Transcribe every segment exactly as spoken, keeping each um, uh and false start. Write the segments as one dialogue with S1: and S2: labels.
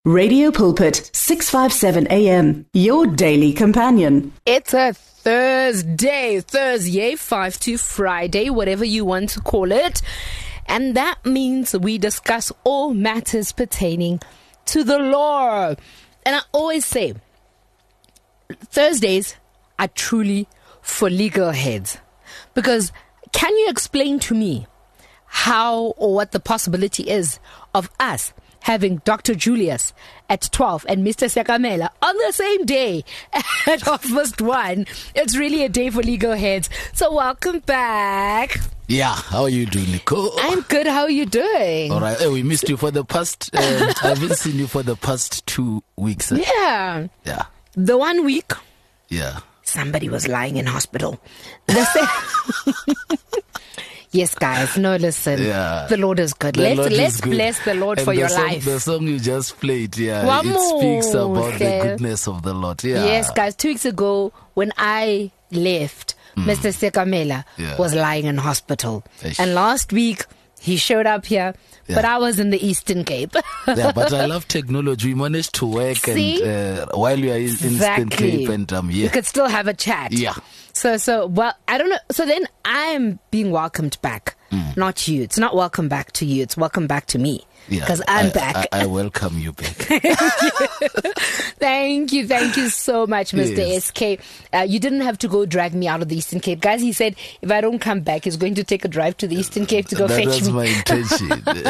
S1: Radio Pulpit, six fifty-seven A M, your daily companion.
S2: It's a Thursday, Thursday, five to Friday, whatever you want to call it. And that means we discuss all matters pertaining to the law. And I always say, Thursdays are truly for legal heads. Because can you explain to me how or what the possibility is of us having Doctor Julius at twelve and Mister Sekamela on the same day at half past one? It's really a day for legal heads. So welcome back.
S3: Yeah, how are you doing, Nico?
S2: I'm good. How are you doing?
S3: All right. Hey, we missed you for the past, uh, I haven't seen you for the past two weeks. Eh?
S2: Yeah.
S3: Yeah.
S2: The one week,
S3: Yeah.
S2: somebody was lying in hospital. The se- Yes, guys. No, listen.
S3: Yeah.
S2: The Lord is good.
S3: The
S2: let's
S3: Lord is
S2: let's
S3: good.
S2: bless the Lord
S3: And
S2: for
S3: the
S2: your
S3: song,
S2: life.
S3: The song you just played, yeah,
S2: One
S3: it speaks
S2: more,
S3: about the
S2: okay.
S3: goodness of the Lord. Yeah.
S2: Yes, guys. Two weeks ago, when I left, mm. Mister Sekamela
S3: Yeah.
S2: was lying in hospital.
S3: Eish.
S2: And last week, he showed up here,
S3: Yeah.
S2: but I was in the Eastern Cape.
S3: Yeah, but I love technology. We managed to work
S2: See?
S3: and uh, while you are in Eastern
S2: Exactly.
S3: Cape and um,
S2: You
S3: yeah.
S2: could still have a chat.
S3: Yeah.
S2: So, so, well, I don't know. So then I'm being welcomed back. Mm. Not you. It's not welcome back to you. It's welcome back to me.
S3: Yeah,
S2: Because I'm
S3: I,
S2: back.
S3: I, I welcome you back.
S2: Thank you. Thank you so much, Mister
S3: Yes.
S2: S K. Uh, you didn't have to go drag me out of the Eastern Cape. Guys, he said, if I don't come back, he's going to take a drive to the Eastern Cape to go
S3: that
S2: fetch
S3: was
S2: me.
S3: my intention.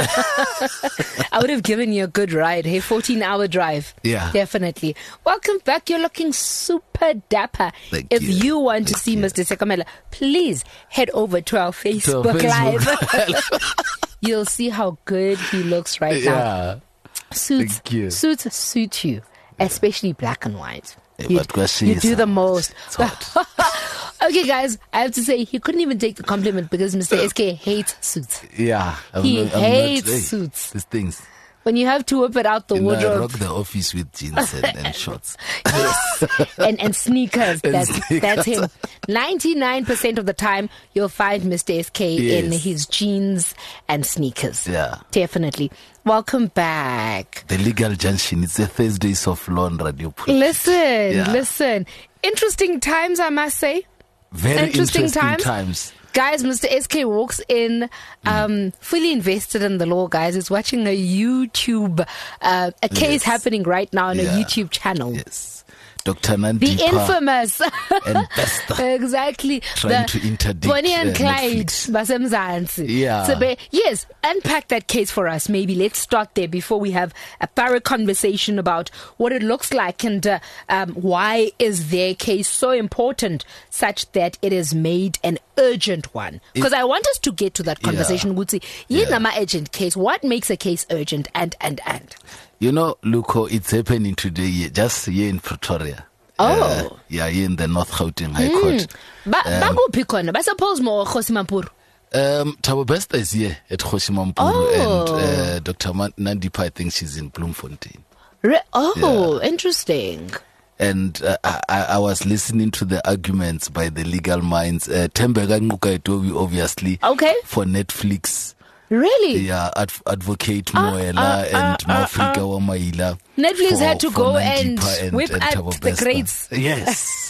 S2: I would have given you a good ride. Hey, fourteen hour drive.
S3: Yeah.
S2: Definitely. Welcome back. You're looking super dapper.
S3: Thank
S2: if
S3: you.
S2: you want
S3: Thank
S2: to see
S3: you.
S2: Mister Sekamela, please head over to our Facebook,
S3: To our Facebook.
S2: Live. You'll see how good he looks right now.
S3: Yeah.
S2: Suits,
S3: Thank you.
S2: suits suit you, especially black and white.
S3: Yeah,
S2: You,
S3: but Kwashi
S2: you
S3: is
S2: do the
S3: hot.
S2: most.
S3: It's hot.
S2: Okay, guys, I have to say he couldn't even take the compliment because Mister S K hates suits.
S3: Yeah. I'm
S2: He
S3: not, I'm
S2: hates
S3: not, hey,
S2: suits.
S3: These things.
S2: When you have to whip it out the
S3: You know, I
S2: wardrobe,
S3: rock the office with jeans and, and shorts.
S2: yes, and and sneakers.
S3: And
S2: That's
S3: sneakers.
S2: that's him. Ninety-nine percent of the time, you'll find Mister S K in
S3: Yes.
S2: his jeans and sneakers.
S3: Yeah.
S2: Definitely. Welcome back.
S3: The Legal Junction. It's the Thursdays of Law on Radio Pulpit.
S2: Listen,
S3: Yeah.
S2: listen. Interesting times, I must say.
S3: Very
S2: interesting
S3: interesting,
S2: times.
S3: times.
S2: Guys, Mister S K walks in, um, fully invested in the law, guys. He's watching a YouTube, uh, a case
S3: Yes.
S2: happening right now on
S3: Yeah.
S2: a YouTube channel.
S3: Yes. Doctor
S2: The
S3: Nandipa
S2: infamous.
S3: and Besta
S2: exactly.
S3: trying
S2: the
S3: to interdict
S2: Bonnie and
S3: uh,
S2: Clyde.
S3: Netflix.
S2: Basemzansi.
S3: Yeah.
S2: So, ba- yes, unpack that case for us. Maybe let's start there before we have a thorough conversation about what it looks like and uh, um, why is their case so important such that it is made an urgent one. Because I want us to get to that conversation. Gutsi, yeah.
S3: Yeah.
S2: Nama urgent case. What makes a case urgent and, and, and?
S3: You know, Luko, it's happening today, just here in Pretoria.
S2: Oh.
S3: Uh, yeah, here in the North Gauteng High Court.
S2: Ba- bakuphi khona? Basapose mo Khosimampuru.
S3: Um, Thabo Besta is here at Khosimampuru,
S2: Oh.
S3: and uh, Doctor Man- Nandipa, I think she's in Bloemfontein.
S2: Re- oh, interesting.
S3: And uh, I, I was listening to the arguments by the legal minds. Uh, Tembeka Nqukaitobi, obviously,
S2: Okay.
S3: for Netflix.
S2: Really?
S3: Yeah, adv- advocate
S2: Ah,
S3: Moela
S2: ah,
S3: and
S2: ah, ah,
S3: Mafrika
S2: ah.
S3: Wamaila.
S2: Netflix
S3: for-
S2: had to
S3: for
S2: go and
S3: Nandipa
S2: whip
S3: and
S2: at
S3: Thabo
S2: the
S3: Besta.
S2: crates.
S3: Yes.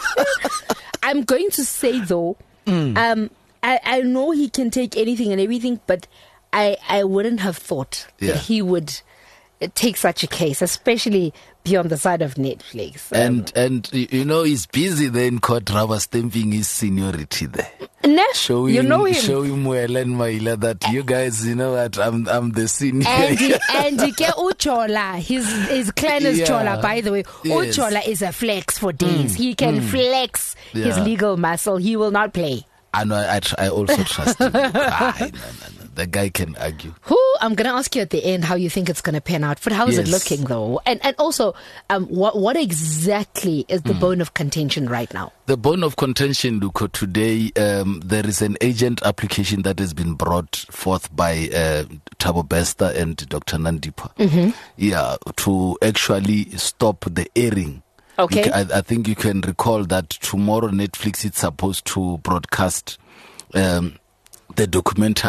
S2: I'm going to say though,
S3: Mm.
S2: um, I, I know he can take anything and everything, but I, I wouldn't have thought
S3: Yeah.
S2: that he would uh, take such a case, especially be on the side of Netflix. Um,
S3: And, and y- you know, he's busy there in court rubber stamping his seniority there.
S2: nah,
S3: Showing,
S2: you know him.
S3: showing Moela and Maila that you guys, you know what, I'm, I'm the senior.
S2: And he, and he ke Uchola, his his clan is
S3: Yeah.
S2: Chola, by the way.
S3: Yes.
S2: Uchola is a flex for days. He can flex his
S3: Yeah.
S2: legal muscle. He will not play.
S3: I know, I, tr- I also trust him. ah, no, no, no. The guy can argue.
S2: Who I'm going to ask you at the end how you think it's going to pan out. But how is it
S3: Yes.
S2: looking though? And and also, um, what what exactly is the bone of contention right now?
S3: The bone of contention, Luko, today um, there is an agent application that has been brought forth by uh, Thabo Besta and Doctor Nandipa. Mm-hmm. Yeah, to actually stop the airing.
S2: Okay.
S3: You ca- I, I think you can recall that tomorrow Netflix is supposed to broadcast um, the documentary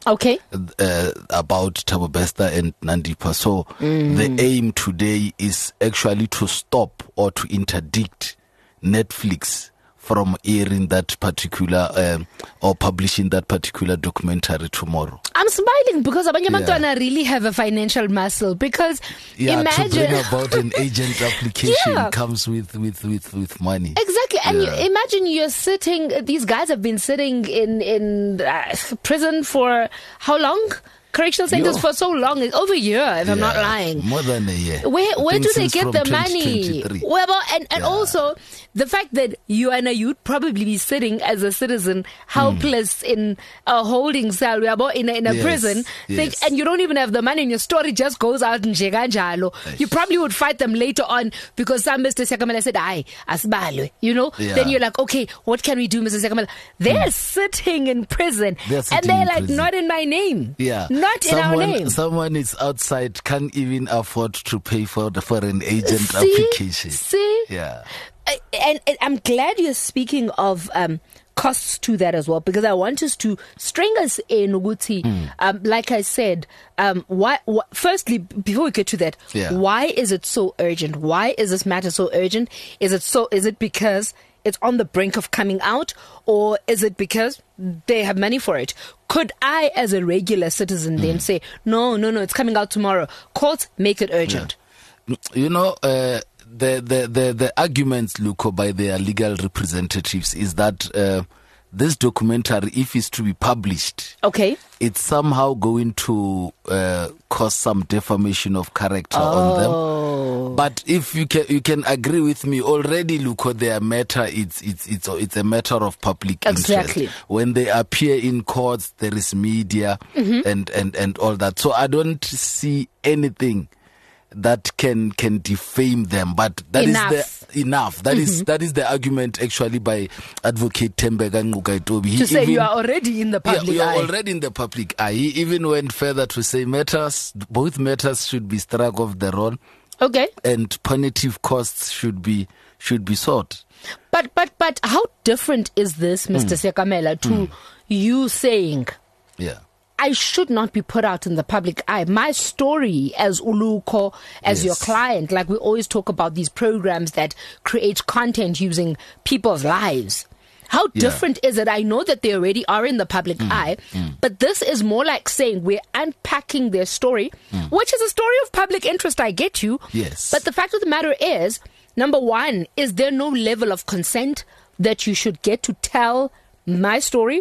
S2: Okay.
S3: Uh, about Thabo Bester and Nandipha. So mm. the aim today is actually to stop or to interdict Netflix from airing that particular um, or publishing that particular documentary tomorrow.
S2: I'm smiling because abanye bantwana yeah. really have a financial muscle, because
S3: yeah,
S2: imagine
S3: to bring about an agent application
S2: yeah.
S3: comes with, with, with, with money.
S2: Exactly. And
S3: yeah.
S2: you imagine you're sitting, these guys have been sitting in, in uh, prison for how long? Correctional centers Yo. for so long, it's over a year, if yeah, I'm not lying.
S3: More than a year.
S2: Where where do they get the money? Well, and and yeah. also the fact that you and you'd probably be sitting as a citizen, helpless mm. in a holding cell, in a, in a yes. prison, yes. think, and you don't even have the money, and your story just goes out in Jeganjalo. You probably would fight them later on because some Mister Sekamela said, "Aye, asbalwe," you know. Yeah. Then you're like, "Okay, what can we do, Mister Sekamela?" They're mm. sitting in prison, they're sitting and they're like, prison. "Not in my name."
S3: Yeah.
S2: Not in
S3: someone,
S2: our name.
S3: Someone is outside, can't even afford to pay for the, for an agent
S2: see,
S3: application.
S2: See?
S3: Yeah.
S2: I, and, and I'm glad you're speaking of um, costs to that as well, because I want us to string us in, Uguti. Mm. Um, like I said, um, why, wh- firstly, before we get to that, yeah. why is it so urgent? Why is this matter so urgent? Is it so? Is it because it's on the brink of coming out, or is it because they have money for it? Could I, as a regular citizen, mm. then say, no, no, no, it's coming out tomorrow? Courts, make it urgent.
S3: Yeah. You know, uh, the, the, the, the arguments, Luko, by their legal representatives is that uh, this documentary, if it's to be published,
S2: okay, it's
S3: somehow going to uh, cause some defamation of character
S2: oh.
S3: on them. But if you can, you can agree with me already. Look, their matter, it's it's it's it's a matter of public
S2: exactly.
S3: interest. When they appear in courts, there is media mm-hmm. and, and, and all that. So I don't see anything that can can defame them. But that
S2: enough.
S3: is the enough. That mm-hmm. is that is the argument actually by Advocate Thembeka Nqukaitobi.
S2: To say even, you are already in the public
S3: yeah,
S2: eye.
S3: You are already in the public eye. He even went further to say matters, both matters should be struck off the roll.
S2: Okay.
S3: And punitive costs should be should be sought.
S2: But but but how different is this, Mister Mm. Sekamela, to mm. you saying,
S3: yeah,
S2: I should not be put out in the public eye. My story as Uluko, as yes. your client, like we always talk about these programs that create content using people's lives. How yeah. different is it? I know that they already are in the public mm, eye, mm. but this is more like saying we're unpacking their story, mm. which is a story of public interest, I get you.
S3: Yes.
S2: But the fact of the matter is, number one, is there no level of consent that you should get to tell my story?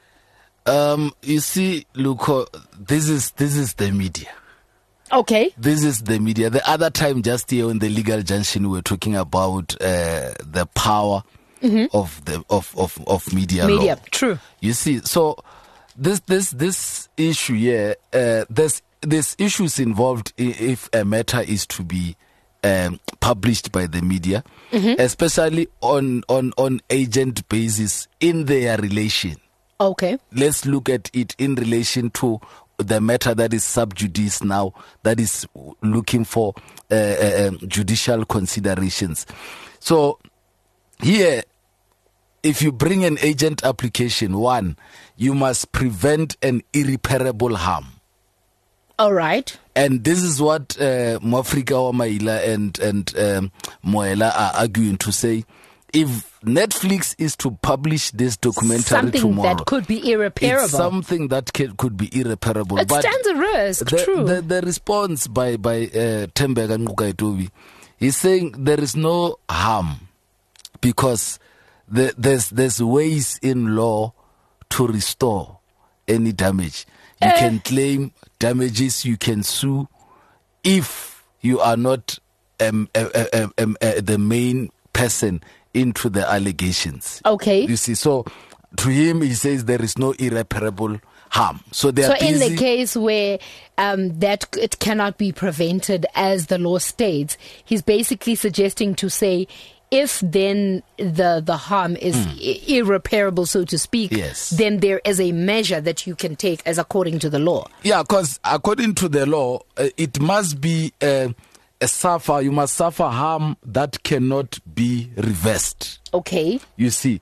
S3: Um, you see, Luko, this is this is the media.
S2: Okay.
S3: This is the media. The other time, just here in the legal junction, we were talking about uh, the power Mm-hmm. of the of, of, of media
S2: media
S3: law.
S2: True.
S3: You see, so this this this issue here, uh, there's there's issues involved if a matter is to be um, published by the media, mm-hmm. especially on on on agent basis in their relation.
S2: Okay.
S3: Let's look at it in relation to the matter that is sub judice now, that is looking for uh, uh, um, judicial considerations. So here, if you bring an agent application, one, you must prevent an irreparable harm.
S2: All right.
S3: And this is what uh, Mwafrika wa Maila and, and um, Moela are arguing to say. If Netflix is to publish this documentary
S2: something
S3: tomorrow,
S2: that could be irreparable.
S3: It's something that can, could be irreparable.
S2: It
S3: but
S2: stands a risk,
S3: the,
S2: true.
S3: The, the response by, by uh, Thembeka Nqukaitobi, he's saying there is no harm. Because the, there's there's ways in law to restore any damage. You uh, can claim damages, you can sue if you are not um, uh, uh, um, uh, the main person into the allegations.
S2: Okay.
S3: You see, so to him, he says there is no irreparable harm. So, they
S2: so
S3: are busy.
S2: In the case where um, that it cannot be prevented, as the law states, he's basically suggesting to say, if then the the harm is mm. I- irreparable, so to speak,
S3: yes.
S2: then there is a measure that you can take as according to the law.
S3: Yeah, because according to the law, uh, it must be uh, a suffer. You must suffer harm that cannot be reversed.
S2: Okay.
S3: You see,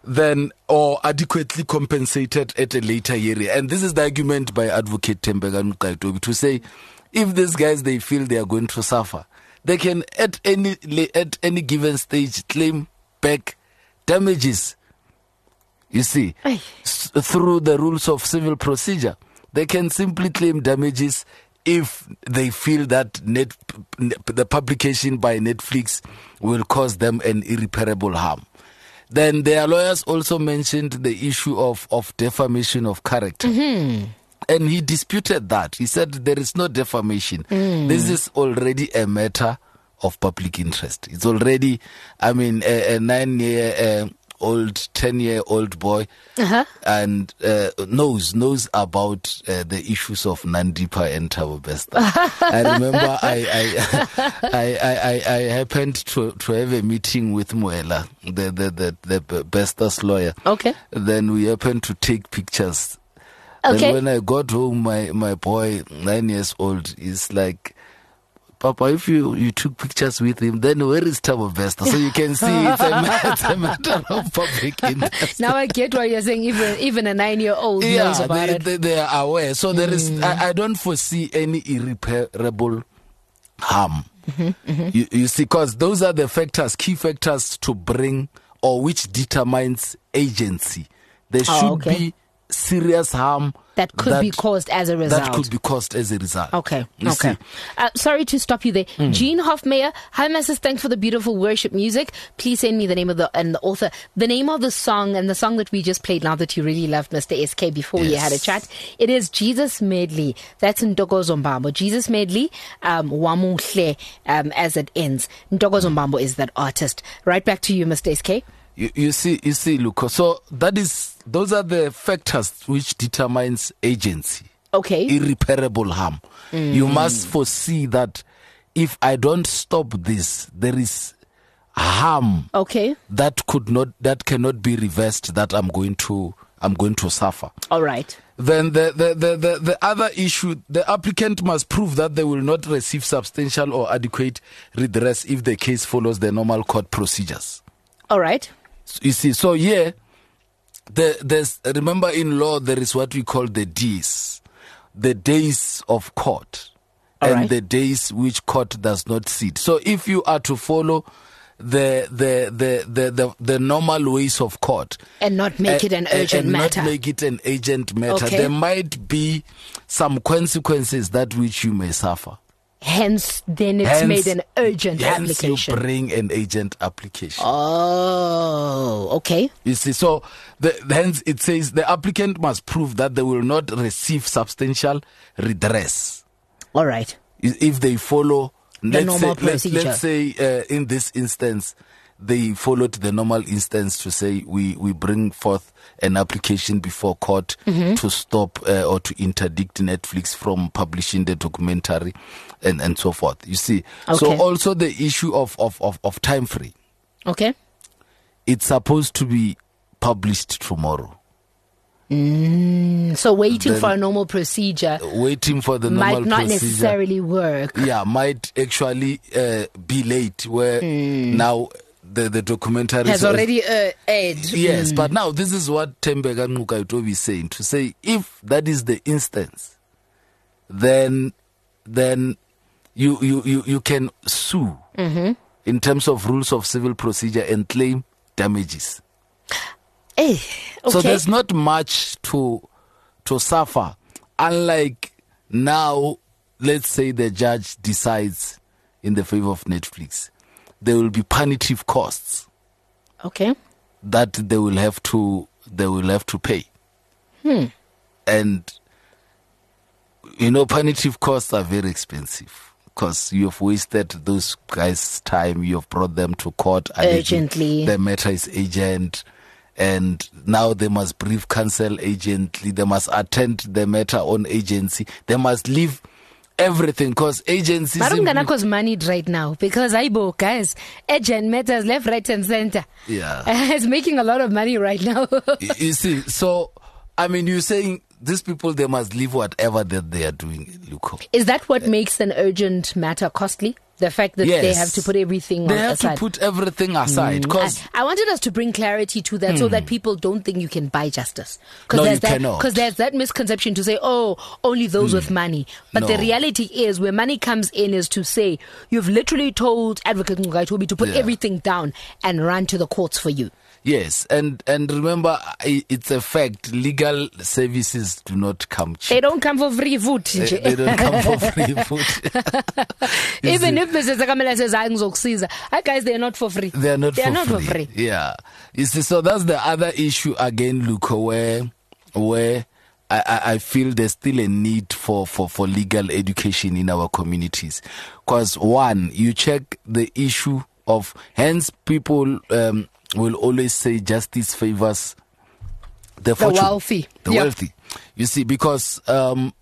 S3: then or adequately compensated at a later year. And this is the argument by Advocate Thembeka Nqaitobi to say, if these guys, they feel they are going to suffer, they can at any at any given stage claim back damages. You see, s- through the rules of civil procedure, they can simply claim damages if they feel that net, the publication by Netflix will cause them an irreparable harm. Then their lawyers also mentioned the issue of, of defamation of character. Mm-hmm. And he disputed that. He said there is no defamation. Mm. This is already a matter of public interest. It's already, I mean, a, a nine-year uh, old, ten-year-old boy uh-huh. and uh, knows knows about uh, the issues of Nandipha and Thabo Bester. I remember I I, I I I I happened to to have a meeting with Moela, the the the, the Bester's lawyer.
S2: Okay.
S3: Then we happened to take pictures.
S2: Okay.
S3: And when I got home, my my boy, nine years old, is like, Papa, if you, you took pictures with him, then where is Thabo Bester? So you can see it's a, it's a matter of public interest.
S2: Now I get what you're saying. Even even a nine-year-old
S3: yeah,
S2: knows about
S3: they,
S2: it.
S3: They, they are aware. So there is,
S2: Mm.
S3: I, I don't foresee any irreparable harm.
S2: Mm-hmm, mm-hmm.
S3: You, you see, because those are the factors, key factors to bring, or which determines agency. There
S2: Oh,
S3: should
S2: okay.
S3: be serious harm
S2: That could be caused as a result.
S3: That could be caused as a result.
S2: Okay,
S3: You
S2: okay.
S3: see?
S2: Uh, sorry to stop you there.
S3: Mm.
S2: Jean Hofmeyer, hi, Masses. Thanks for the beautiful worship music. Please send me the name of the and the author, the name of the song, and the song that we just played now that you really loved, Mister S K, before we
S3: Yes.
S2: had a chat. It is Jesus Medley. That's Ntokozo Mbambo. Jesus Medley, um, Wamuhle, um, as it ends. Ntokozo Mbambo is that artist. Right back to you, Mister S K.
S3: You, you see, you see, Luko. So that is, those are the factors which determines agency.
S2: Okay.
S3: Irreparable harm. Mm. You must foresee that if I don't stop this, there is harm.
S2: Okay.
S3: That could not, that cannot be reversed. That I'm going to, I'm going to suffer.
S2: All right.
S3: Then the, the, the, the, the other issue, the applicant must prove that they will not receive substantial or adequate redress if the case follows the normal court procedures.
S2: All right.
S3: You see, so here, the, there's, remember in law, there is what we call the Ds, the days of court,
S2: All
S3: and
S2: right.
S3: the days which court does not sit. So if you are to follow the the the the, the, the normal ways of court,
S2: And not make it an
S3: and-
S2: urgent
S3: and
S2: matter.
S3: not make it an urgent matter,
S2: Okay.
S3: there might be some consequences that which you may suffer.
S2: Hence, then it's
S3: Hence-
S2: made an urgent
S3: Hence
S2: application.
S3: you bring an agent application.
S2: Oh, okay.
S3: You see, so the, hence it says the applicant must prove that they will not receive substantial redress
S2: All right.
S3: i- if they follow. let's
S2: normal
S3: say, let's,
S2: procedure.
S3: let's say uh, in this instance, they followed the normal instance to say we, we bring forth an application before court
S2: Mm-hmm.
S3: to stop uh, or to interdict Netflix from publishing the documentary and, and so forth. You see, so
S2: Okay.
S3: also the issue of, of, of, of time frame.
S2: Okay.
S3: It's supposed to be published tomorrow.
S2: So waiting
S3: Then-
S2: for a normal procedure
S3: Waiting for the normal
S2: might not
S3: procedure,
S2: necessarily work.
S3: yeah, might actually uh, be late. Where now the the documentary
S2: Hmm. Has already uh, aired.
S3: yes,
S2: Mm.
S3: but now this is what Thembeka Nqaitobi is saying, to say if that is the instance, then then you you you, you can sue
S2: Mm-hmm.
S3: in terms of rules of civil procedure and claim damages.
S2: Eh, okay.
S3: So there's not much to to suffer. Unlike now, let's say the judge decides in the favor of Netflix, there will be punitive costs
S2: okay.
S3: that they will have to they will have to pay.
S2: Hmm.
S3: And you know, punitive costs are very expensive because you have wasted those guys' time. You have brought them to court alleging
S2: Urgently.
S3: the matter is urgent, and now they must brief counsel urgently. They must attend the matter on agency. They must leave everything because agencies.
S2: But I'm
S3: simply-
S2: gonna cause money right now because Aibo guys, agent matters left, right, and center.
S3: Yeah.
S2: It's making a lot of money right now.
S3: you you see, so I mean, you're saying these people, they must leave whatever that they are doing, Luko.
S2: Is that what makes an urgent matter costly? The fact that
S3: Yes.
S2: they have to put everything
S3: They
S2: on
S3: have
S2: aside.
S3: to put everything aside. Because
S2: I, I wanted us to bring clarity to that so that people don't think you can buy justice. Because
S3: No,
S2: there's
S3: you
S2: that,
S3: cannot.
S2: Because there's that misconception to say, oh, only those with money. But the
S3: No.
S2: reality is, where money comes in is to say, you've literally told Advocate Ngai Tobi to put
S3: Yeah.
S2: everything down and run to the courts for you.
S3: yes, and, and remember, I- it's a fact, legal services do not come cheap.
S2: They don't come for free food.
S3: They, they don't come for free food. You
S2: Even
S3: see,
S2: if Missus Sakamela says, "I'm Zoksiza," hi guys, they're not for free.
S3: they are not,
S2: They
S3: for,
S2: are not
S3: free.
S2: for free.
S3: Yeah. You see, so that's the other issue again, Luko, where, where I, I, I feel there's still a need for, for, for legal education in our communities. Because one, you check the issue of, hence people um, will always say justice favors the, fortune,
S2: wealthy.
S3: The
S2: Yeah.
S3: wealthy. You see, because um,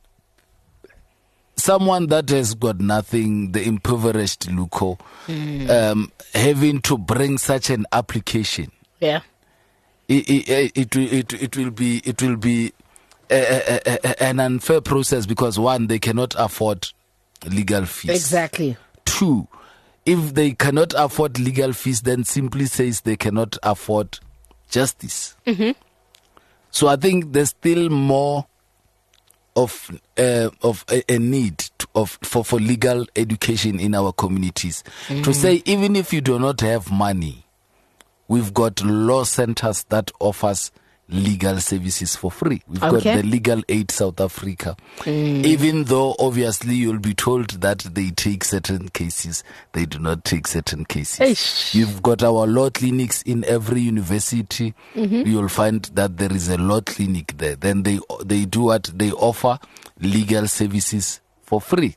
S3: someone that has got nothing, the impoverished Luko, um, having to bring such an application,
S2: Yeah.
S3: it, it, it, will- it, it will be it will be a, a, a, a- an unfair process because one, they cannot afford legal fees.
S2: Exactly.
S3: Two, if they cannot afford legal fees, then simply says they cannot afford justice.
S2: Mm-hmm.
S3: So I think there's still more of uh, of a, a need to, of for, for legal education in our communities.
S2: Mm.
S3: To say even if you do not have money, we've got law centers that offers legal services for free. We've
S2: Okay.
S3: got the Legal Aid South Africa. Even though obviously you'll be told that they take certain cases, they do not take certain cases.
S2: Eish.
S3: You've got our law clinics in every university. You'll find that there is a law clinic there. Then they they do what? They offer legal services for free.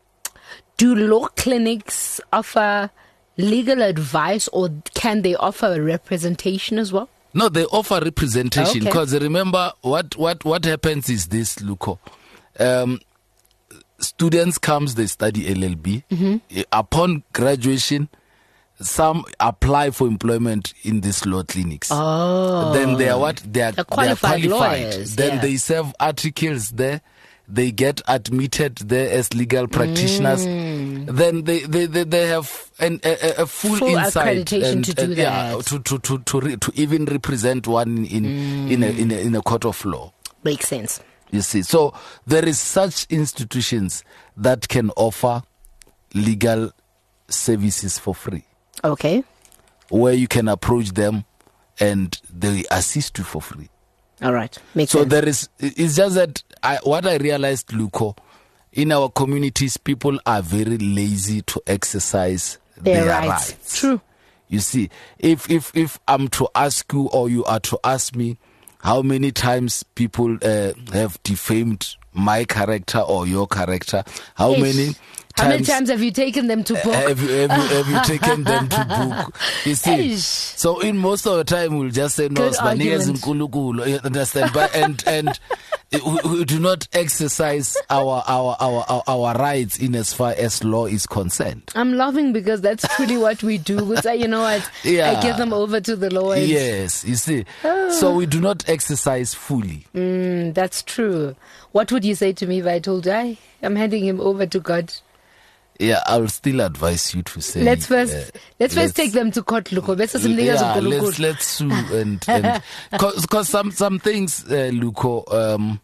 S2: Do law clinics offer legal advice, or can they offer a representation as well?
S3: No, they offer representation
S2: Okay.
S3: because remember what, what, what happens is this, Luko. Um, students comes, they study L L B.
S2: Mm-hmm.
S3: Upon graduation, some apply for employment in these law clinics.
S2: Oh.
S3: Then they are what? They are,
S2: They're
S3: they are
S2: qualified
S3: qualified.
S2: lawyers,
S3: Then
S2: yeah.
S3: they serve articles there. They get admitted there as legal practitioners.
S2: Mm.
S3: Then they, they, they, they have an, a, a full,
S2: Full
S3: insight
S2: accreditation
S3: and,
S2: to do
S3: and, yeah,
S2: that.
S3: to to to to, re, to even represent one in
S2: Mm.
S3: in a, in a in a court of law.
S2: Makes sense.
S3: You see, so there is such institutions that can offer legal services for free,
S2: Okay.
S3: where you can approach them and they assist you for free.
S2: All right. Makes
S3: So
S2: sense.
S3: there is, it's just that I, what I realized, Luko, in our communities, people are very lazy to exercise
S2: Their
S3: their,
S2: rights.
S3: rights.
S2: True.
S3: You see, if if if I'm to ask you or you are to ask me, how many times people uh, have defamed my character or your character? How
S2: Ish.
S3: many?
S2: How many times have you taken them to book?
S3: Have you, have, you, have you taken them to book? You see,
S2: Ish.
S3: so in most of the time we'll just say no,
S2: Good
S3: Sibaniya's
S2: argument.
S3: nkulunkulu, you understand? But and and we, we do not exercise our, our our our our rights in as far as law is concerned.
S2: I'm laughing because that's truly what we do. We say, you know what?
S3: Yeah.
S2: I give them over to the lawyers.
S3: Yes, you see. So we do not exercise fully.
S2: Mm, that's true. What would you say to me if I told you, I, I'm handing him over to God?
S3: Yeah, I'll still advise you to say.
S2: Let's first
S3: uh,
S2: let's first take them to court, Luko. Let's just leave us
S3: yeah,
S2: with
S3: let's
S2: Luko.
S3: let's sue and and because some some things, uh, Luko, um,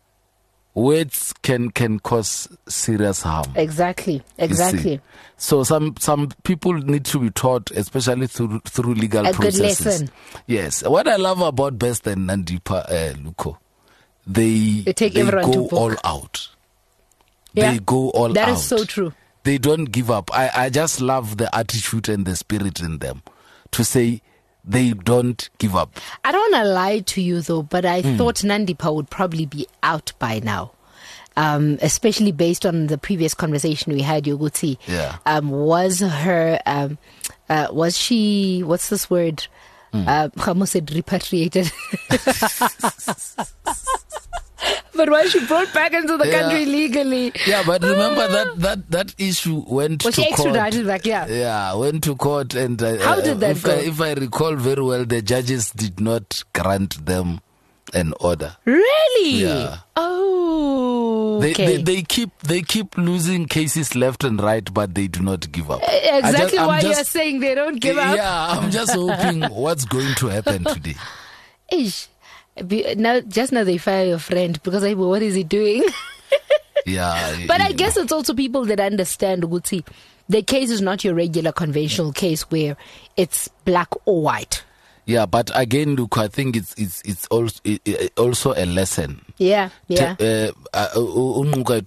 S3: words can can cause serious harm.
S2: Exactly.
S3: you
S2: Exactly.
S3: see. So some some people need to be taught, especially through through legal
S2: A good
S3: processes.
S2: lesson.
S3: Yes, what I love about Best and Nandipa, uh, Luko, they
S2: They take everyone to
S3: go
S2: book.
S3: all out.
S2: Yeah.
S3: They go all
S2: That
S3: out.
S2: is so true.
S3: They don't give up. I, I just love the attitude and the spirit in them to say they don't give up.
S2: I don't want to lie to you though, but I
S3: Hmm.
S2: thought Nandipa would probably be out by now. Um, especially based on the previous conversation we had, Yoguti.
S3: Yeah.
S2: Um, was her, um, uh, was she, what's this word?
S3: Hmm.
S2: Uh, I almost said repatriated. But was she brought back into the
S3: Yeah.
S2: country legally?
S3: Yeah, but remember that that, that issue went
S2: Was
S3: to
S2: she
S3: court.
S2: extradited back? Yeah.
S3: Yeah, went to court and uh,
S2: How did that
S3: if
S2: go?
S3: I, if I recall very well, the judges did not grant them and order.
S2: Really?
S3: Yeah.
S2: Oh,
S3: They,
S2: okay.
S3: they they keep they keep losing cases left and right, but they do not give up.
S2: Exactly
S3: just,
S2: why
S3: just,
S2: you're saying they don't give up.
S3: Yeah, I'm just hoping what's going to happen today.
S2: Ish. Be- Now, just now they fire your friend because I what is he doing?
S3: Yeah.
S2: But I
S3: you
S2: guess
S3: know.
S2: it's also people that understand, Guti, the case is not your regular conventional case where it's black or white.
S3: Yeah, but again, look, I think it's it's it's also it, it, also a lesson.
S2: Yeah, yeah.
S3: Te- uh, uh,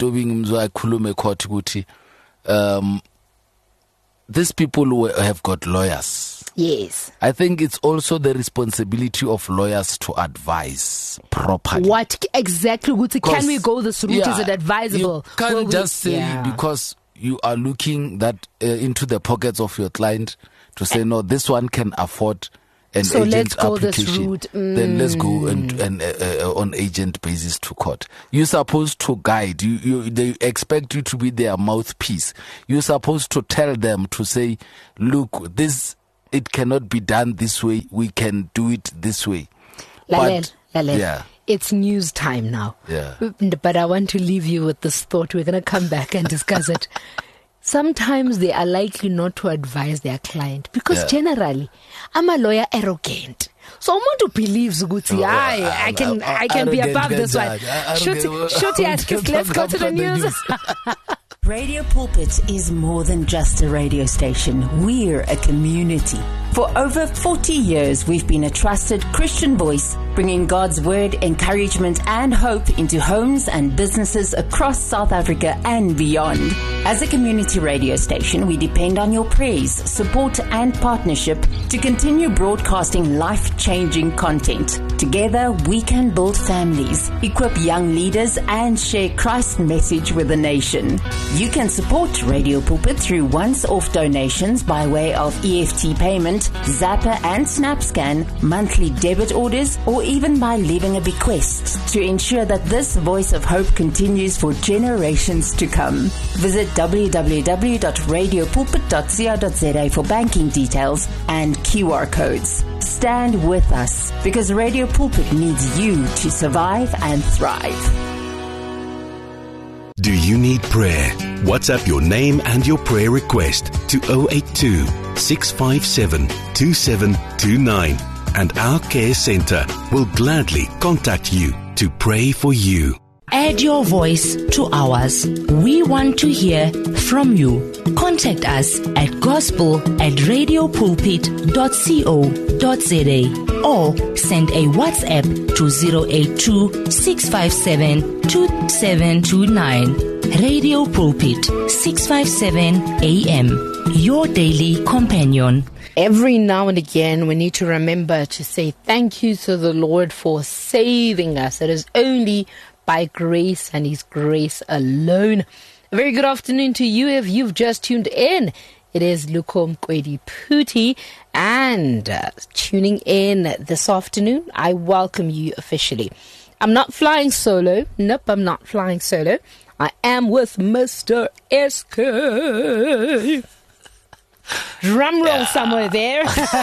S3: um, these people who have got lawyers.
S2: Yes.
S3: I think it's also the responsibility of lawyers to advise properly.
S2: What exactly, Guti? Can we go this route?
S3: Yeah,
S2: Is it advisable?
S3: You can't
S2: Will we-
S3: just say
S2: Yeah.
S3: because you are looking that uh, into the pockets of your client to say, no, this one can afford an
S2: So
S3: agent
S2: let's go this
S3: application.
S2: route.
S3: Then let's go
S2: Mm.
S3: and, and uh, uh, on agent basis to court. You're supposed to guide. You, you, they expect you to be their mouthpiece. You're supposed to tell them to say, look, this, it cannot be done this way. We can do it this way.
S2: Lalel, Lalel.
S3: yeah.
S2: It's news time now.
S3: Yeah.
S2: But I want to leave you with this thought. We're going to come back and discuss it. Sometimes they are likely not to advise their client because
S3: Yeah.
S2: generally, I'm a lawyer arrogant. So someone who believes Guti,
S3: Oh,
S2: I, I
S3: I'm-
S2: can,
S3: I'm
S2: I can be
S3: arrogant
S2: above this one.
S3: guy. I-
S2: Shoot,
S3: arrogant-
S2: shoot, yes, let's go to the news.
S4: Radio Pulpit is more than just a radio station. We're a community. For over forty years, we've been a trusted Christian voice, bringing God's word, encouragement, and hope into homes and businesses across South Africa and beyond. As a community radio station, we depend on your prayers, support, and partnership to continue broadcasting life-changing content. Together, we can build families, equip young leaders, and share Christ's message with the nation. You can support Radio Pulpit through once-off donations by way of E F T payment, Zapper and SnapScan, monthly debit orders, or even by leaving a bequest to ensure that this voice of hope continues for generations to come. Visit w w w dot radio pulpit dot co dot za for banking details and Q R codes. Stand with us because Radio Pulpit needs you to survive and thrive.
S5: Do you need prayer? WhatsApp your name and your prayer request to zero eight two, six five seven, two seven two nine and our care center will gladly contact you to pray for you.
S6: Add your voice to ours. We want to hear from you. Contact us at gospel at radiopulpit dot co dot za or send a WhatsApp to zero eight two, six five seven, two seven two nine. Radio Pulpit, six five seven A M, your daily companion.
S2: Every now and again, we need to remember to say thank you to the Lord for saving us. It is only by grace and His grace alone. A very good afternoon to you if you've just tuned in. It is Lukom Kwedi Puti, and uh, tuning in this afternoon, I welcome you officially. I'm not flying solo. Nope, I'm not flying solo. I am with Mister S K. Drum roll yeah. somewhere there.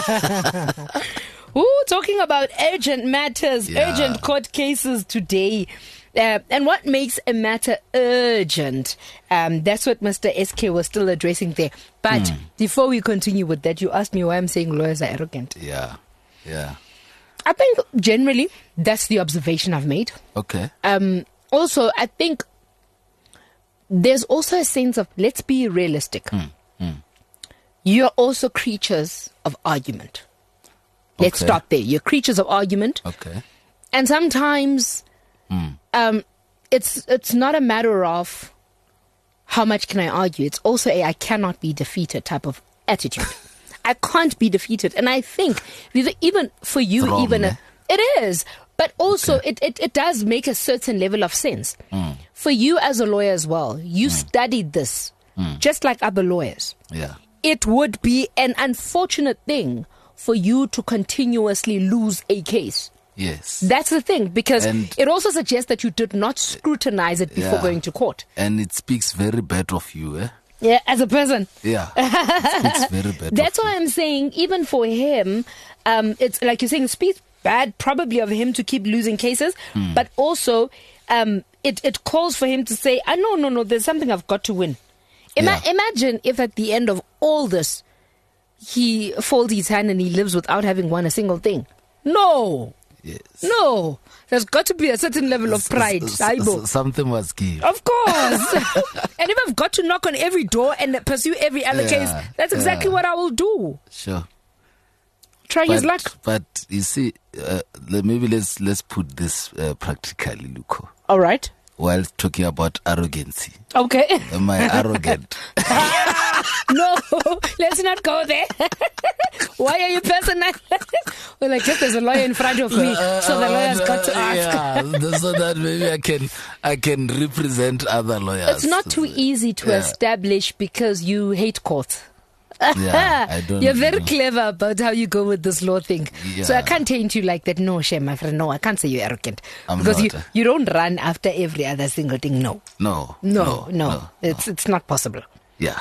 S2: Ooh, talking about urgent matters, yeah. urgent court cases today. Uh, and what makes a matter urgent? Um, that's what Mister S K was still addressing there. But mm. before we continue with that, you asked me why I'm saying lawyers are arrogant.
S3: Yeah, yeah.
S2: I think generally that's the observation I've made.
S3: Okay.
S2: Um, also, I think there's also a sense of, let's be realistic. Mm. Mm. You're also creatures of argument. Let's
S3: okay.
S2: start there. You're creatures of argument.
S3: Okay.
S2: And sometimes mm. um, it's it's not a matter of how much can I argue. It's also a I cannot be defeated type of attitude. I can't be defeated. And I think even for you,
S3: wrong,
S2: even
S3: eh?
S2: a, it is. But also
S3: okay.
S2: it, it, it does make a certain level of sense.
S3: Mm.
S2: For you as a lawyer as well, you mm. studied this mm. just like other lawyers.
S3: Yeah.
S2: It would be an unfortunate thing for you to continuously lose a case.
S3: Yes.
S2: That's the thing, because
S3: and
S2: it also suggests that you did not scrutinize it before
S3: yeah.
S2: going to court.
S3: And it speaks very bad of you, eh?
S2: Yeah, as a person.
S3: Yeah. It speaks very bad
S2: That's
S3: of
S2: why
S3: you.
S2: I'm saying, even for him, um, it's like you're saying, it speaks bad probably of him to keep losing cases, mm. but also um, it, it calls for him to say, ah, no, no, no, there's something I've got to win. Ima- yeah. Imagine if at the end of all this, he folds his hand and he lives without having won a single thing. No.
S3: Yes.
S2: No. There's got to be a certain level of pride.
S3: S- s- s- something must give.
S2: Of course. And if I've got to knock on every door and pursue every other yeah, case, that's exactly yeah. what I will do.
S3: Sure.
S2: Try
S3: but,
S2: his luck.
S3: But you see, uh, maybe let's let's put this uh, practically, Luko.
S2: All right.
S3: While talking about arrogancy.
S2: Okay.
S3: Am I arrogant?
S2: No, let's not go there. Why are you personal? Well, I guess there's a lawyer in front of me, uh, so the lawyer's uh, got to ask.
S3: Yeah, so that maybe I can I can represent other lawyers.
S2: It's not too easy to yeah. establish because you hate court.
S3: Yeah, I don't
S2: You're very
S3: know.
S2: clever about how you go with this law thing.
S3: Yeah.
S2: So I can't taint you like that. No, shame, my friend. No, I can't say you're arrogant.
S3: I'm
S2: because
S3: not.
S2: you, you don't run after every other single thing. No.
S3: No.
S2: No,
S3: no,
S2: no.
S3: no
S2: it's
S3: no.
S2: it's not possible.
S3: Yeah.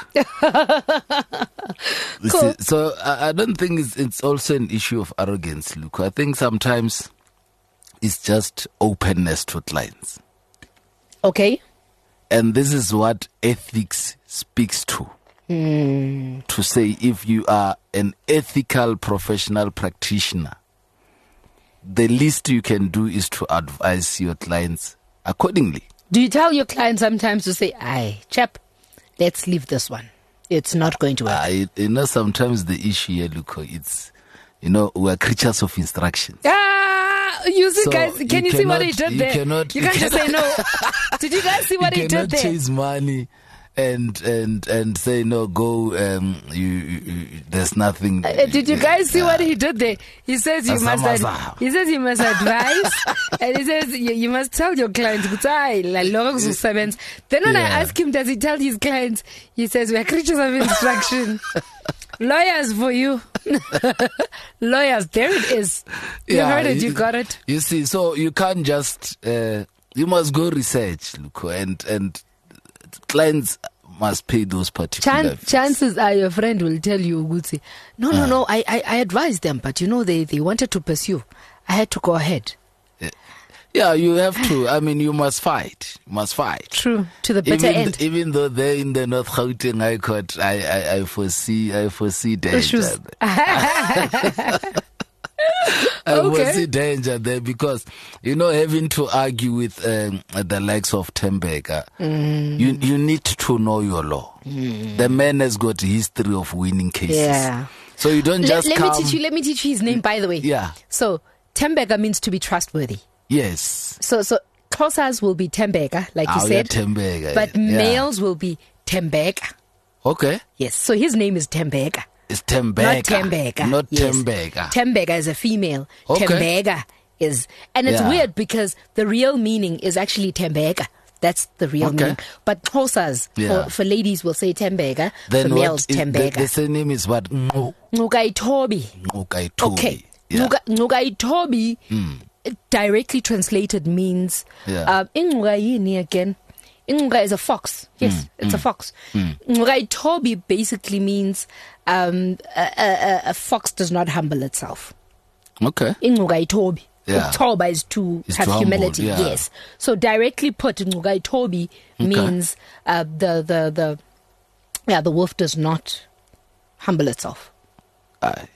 S2: Cool.
S3: See, so I, I don't think it's, it's also an issue of arrogance, Luke. I think sometimes it's just openness to clients.
S2: Okay.
S3: And this is what ethics speaks to.
S2: Mm.
S3: To say if you are an ethical professional practitioner, the least you can do is to advise your clients accordingly.
S2: Do you tell your clients sometimes to say, aye, chap, let's leave this one. It's not going to work.
S3: I, you know, sometimes the issue here, Luko, it's, you know, we're creatures of instruction.
S2: Ah, you see,
S3: so
S2: guys, can you,
S3: you
S2: see
S3: cannot,
S2: what he did
S3: you
S2: there?
S3: Cannot,
S2: you,
S3: you
S2: can't just say no. Did you guys see what
S3: you
S2: he did there?
S3: You cannot chase money and and and say no, go. Um, you, you, you there's nothing.
S2: Uh, did you guys see
S3: uh,
S2: what he did there? He says you must. Ad- he says you must advise, and he says you, you must tell your clients. Then when yeah. I ask him, does he tell his clients? He says we are creatures of instruction. Lawyers for you. Lawyers, there it is. You
S3: yeah,
S2: heard it, you
S3: you,
S2: got it.
S3: You see, so you can't just. Uh, you must go research, Luko, and and. Clients must pay those particular
S2: Chan- chances are your friend will tell you, Uguti, no, no, uh. no, I, I, I advised them, but you know, they, they wanted to pursue. I had to go ahead.
S3: Yeah, yeah you have to. I mean, you must fight. You must fight.
S2: True. To the better
S3: even,
S2: end.
S3: Even though they're in the North Gauteng High Court, I, I, I foresee, I foresee danger. I
S2: okay.
S3: foresee danger there because, you know, having to argue with um, the likes of Tembeka, mm. you you need to know your law. Mm. The man has got a history of winning cases.
S2: Yeah.
S3: So you don't
S2: let,
S3: just
S2: let
S3: come...
S2: me teach you. Let me teach you his name, by the way.
S3: Yeah.
S2: So Tembeka means to be trustworthy.
S3: Yes.
S2: So so Xhosas will be Tembeka, like
S3: oh,
S2: you said.
S3: Yeah, Tembeka.
S2: But
S3: yeah.
S2: males will be Tembeka.
S3: Okay.
S2: Yes. So his name is Tembeka.
S3: It's Tembeka.
S2: Not Tembeka.
S3: Not
S2: yes.
S3: Tembeka.
S2: Tembeka is a female.
S3: Okay.
S2: Tembeka is, and it's
S3: yeah.
S2: weird because the real meaning is actually Tembeka. That's the real
S3: okay.
S2: meaning. But Xhosas,
S3: yeah.
S2: for, for ladies, will say Tembeka.
S3: Then
S2: for males,
S3: is,
S2: Tembeka.
S3: The, the surname is what?
S2: Ngugaitobi.
S3: Ngugaitobi.
S2: Okay.
S3: Yeah.
S2: Ngugaitobi
S3: mm.
S2: directly translated means
S3: yeah.
S2: Ingugayini again. Inguga is a fox. Yes,
S3: mm,
S2: it's
S3: mm,
S2: a fox.
S3: Mm.
S2: Ngugaitobi basically means um, a, a, a fox does not humble itself.
S3: Okay.
S2: Ingugaitobi.
S3: Yeah.
S2: Ukuthoba is to
S3: it's
S2: have
S3: to
S2: humility.
S3: Humble, yeah.
S2: Yes. So directly put, Ngugaitobi
S3: okay.
S2: means uh, the the the yeah the wolf does not humble itself.
S3: Aye.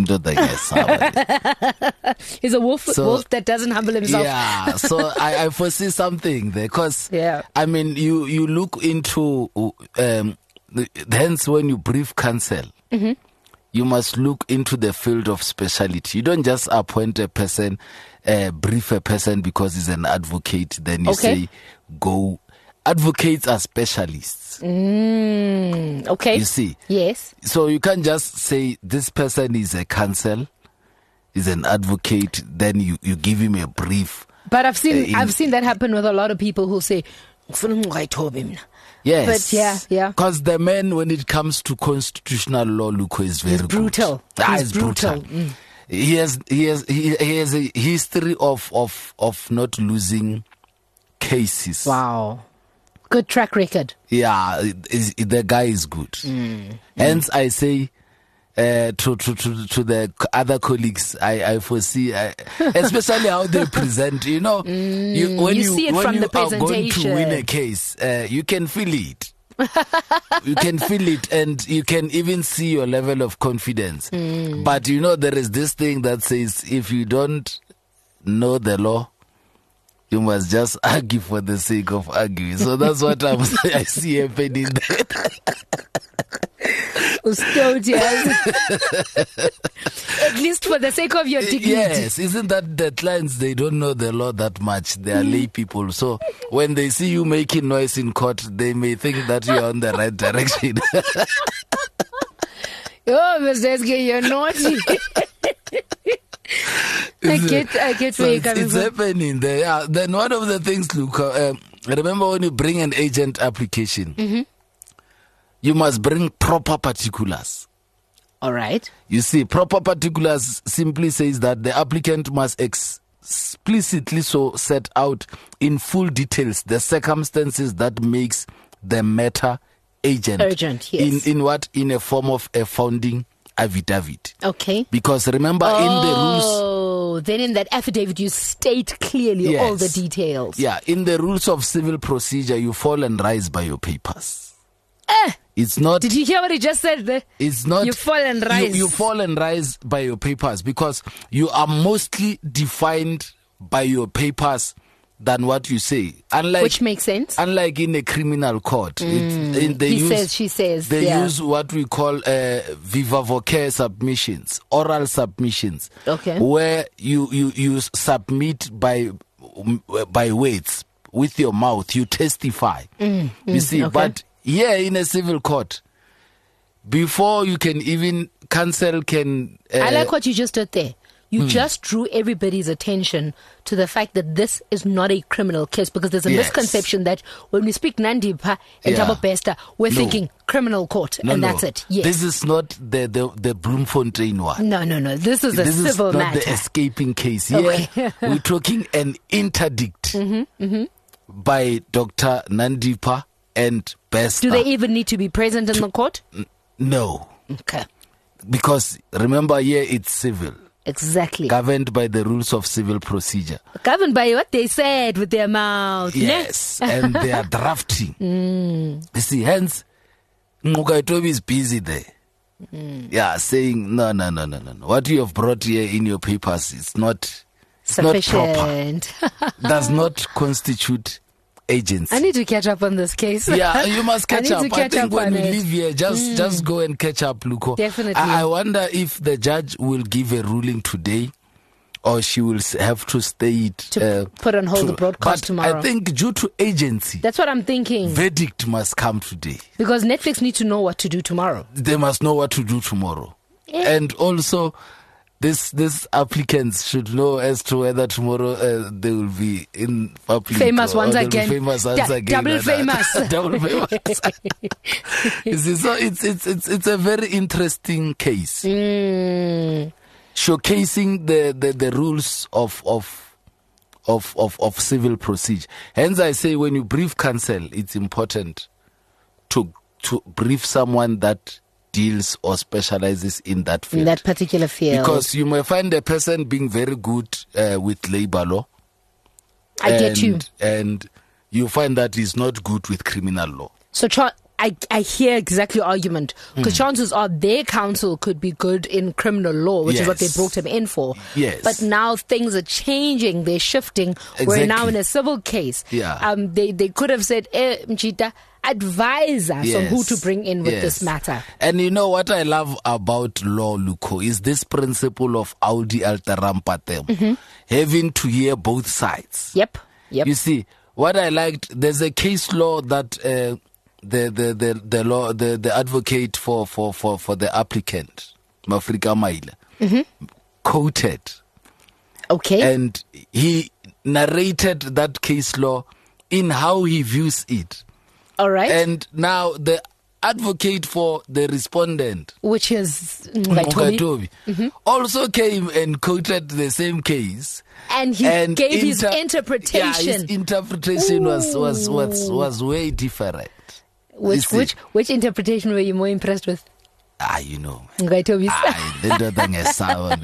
S2: He's a wolf,
S3: so,
S2: wolf that doesn't humble himself.
S3: Yeah, so I, I foresee something there because,
S2: yeah.
S3: I mean, you, you look into, um, hence when you brief counsel,
S2: mm-hmm.
S3: you must look into the field of specialty. You don't just appoint a person, uh, brief a person because he's an advocate, then you
S2: okay.
S3: say, go. Advocates are specialists.
S2: Mm, okay.
S3: You see?
S2: Yes.
S3: So you can't just say this person is a counsel, is an advocate, then you, you give him a brief.
S2: But I've seen
S3: uh, in,
S2: I've seen that happen with a lot of people who say,
S3: yes.
S2: But yeah, yeah.
S3: Because the man, when it comes to constitutional law, Luko, is very
S2: He's brutal.
S3: Good.
S2: He's
S3: ah, it's
S2: brutal.
S3: brutal.
S2: Mm.
S3: He has he has he, he has a history of, of of not losing cases.
S2: Wow. Good track record.
S3: Yeah, it, it, the guy is good. Mm. Hence, mm. I say Uh, to, to, to, to the other colleagues, I, I foresee, uh, especially how they present, you know,
S2: Mm,
S3: you, when
S2: you
S3: you,
S2: see it
S3: when
S2: from
S3: you
S2: the
S3: are going to
S2: presentation.
S3: win a case, uh, you can feel it. You can feel it, and you can even see your level of confidence.
S2: Mm.
S3: But you know, there is this thing that says if you don't know the law, you must just argue for the sake of arguing. So that's what I'm, I see happening there.
S2: Custodians. At least for the sake of your dignity.
S3: Yes, isn't that the clients, they don't know the law that much. They are lay people. So when they see you making noise in court, they may think that you're on the right direction.
S2: Oh, Mister S K, you're naughty. I get, I get
S3: So
S2: where you're
S3: it's,
S2: coming
S3: it's
S2: from.
S3: happening there. Yeah. Then one of the things, Luca, um, remember when you bring an agent application,
S2: Mm-hmm.
S3: you must bring proper particulars.
S2: All right.
S3: You see, proper particulars simply says that the applicant must ex- explicitly so set out in full details the circumstances that makes the matter agent.
S2: Urgent, yes.
S3: In, in what? In a form of a founding affidavit.
S2: Okay.
S3: Because remember, in the rules...
S2: Oh, then in that affidavit you state clearly
S3: Yes.
S2: all the details.
S3: Yeah, in the rules of civil procedure, you fall and rise by your papers.
S2: Eh,
S3: It's not...
S2: did you hear what he just said there?
S3: It's not.
S2: You fall and rise.
S3: You, you fall and rise by your papers because you are mostly defined by your papers than what you say. Unlike,
S2: Which makes sense.
S3: Unlike in a criminal court, it's, in, they
S2: He
S3: use,
S2: says, she says,
S3: They
S2: yeah.
S3: use what we call uh, viva voce submissions, oral submissions,
S2: Okay.
S3: where you you you submit by by words with your mouth. You testify. you see,
S2: okay.
S3: but here in a civil court, before you can even counsel can. Uh,
S2: I like what you just did there. You
S3: Hmm.
S2: just drew everybody's attention to the fact that this is not a criminal case, because there's a
S3: Yes.
S2: misconception that when we speak Nandipha and
S3: Yeah.
S2: Thabo Bester, we're
S3: No.
S2: thinking criminal court,
S3: no,
S2: and
S3: no.
S2: that's it. Yes.
S3: This is not the the, the Bloemfontein one.
S2: no, no, no. This is a
S3: This
S2: civil
S3: is not
S2: matter.
S3: the escaping case. Here
S2: Okay.
S3: we're talking an interdict by Doctor Nandipha and Bester.
S2: Do they even need to be present in the court?
S3: No,
S2: Okay.
S3: because remember, here it's civil,
S2: Exactly.
S3: governed by the rules of civil procedure.
S2: Governed by what they said with their mouth. ne?
S3: Yes, and they are drafting. You see, hence, Ngukaitobi is busy there. Yeah, saying, no, no, no, no, no, no. What you have brought here in your papers is not, it's not proper.
S2: Sufficient.
S3: Does not constitute agency.
S2: I need to catch up on this case.
S3: Yeah, you must
S2: I
S3: catch
S2: need
S3: up.
S2: to
S3: I
S2: catch
S3: think
S2: up
S3: when
S2: on
S3: we
S2: it.
S3: leave here, just just go and catch up, Luko.
S2: Definitely.
S3: I, I wonder if the judge will give a ruling today, or she will s- have to stay it
S2: To
S3: uh,
S2: put on hold
S3: to-
S2: the broadcast
S3: but
S2: tomorrow.
S3: I think due to agency,
S2: That's what I'm thinking.
S3: verdict must come today.
S2: Because Netflix need to know what to do tomorrow.
S3: They must know what to do tomorrow,
S2: Yeah.
S3: and also. This this applicants should know as to whether tomorrow uh, they will be in public.
S2: Famous
S3: or
S2: once
S3: they'll be
S2: again.
S3: Famous once
S2: Du-
S3: again.
S2: double
S3: or not.
S2: famous.
S3: double famous. You see, so it's it's it's it's a very interesting case,
S2: Mm.
S3: showcasing the, the, the rules of of of of of civil procedure. Hence, I say when you brief counsel, it's important to to brief someone that deals or specializes in that field.
S2: In that particular field.
S3: Because you may find a person being very good uh, with labor law.
S2: I
S3: and,
S2: get you.
S3: And you find that he's not good with criminal law.
S2: So cha- I, I hear exactly your argument. Because
S3: Hmm.
S2: chances are their counsel could be good in criminal law, which is what they
S3: Yes.
S2: brought him in for.
S3: Yes.
S2: But now things are changing. They're shifting. We're now
S3: Exactly.
S2: in a civil case.
S3: Yeah.
S2: Um, they, they could have said, eh, Mchita, advise us on who
S3: Yes.
S2: to bring in with
S3: Yes.
S2: this matter.
S3: And you know what I love about law, Luko, is this principle of audi alteram partem,
S2: Mm-hmm.
S3: having to hear both sides.
S2: Yep. Yep.
S3: You see, what I liked, there's a case law that uh, the, the, the, the law, the, the advocate for, for, for, for the applicant, Mafrika Maila,
S2: Mm-hmm.
S3: quoted.
S2: Okay.
S3: And he narrated that case law in how he views it.
S2: All right.
S3: And now the advocate for the respondent,
S2: which is Ngatobi.
S3: Ngatobi,
S2: Mm-hmm.
S3: also came and quoted the same case.
S2: And he gave his interpretation.
S3: Yeah, his interpretation was, was, was, was way different.
S2: Which
S3: see.
S2: which which interpretation were you more impressed with?
S3: Ah, you know.
S2: Ngaitobisa.
S3: Ah, they don't think it's sour.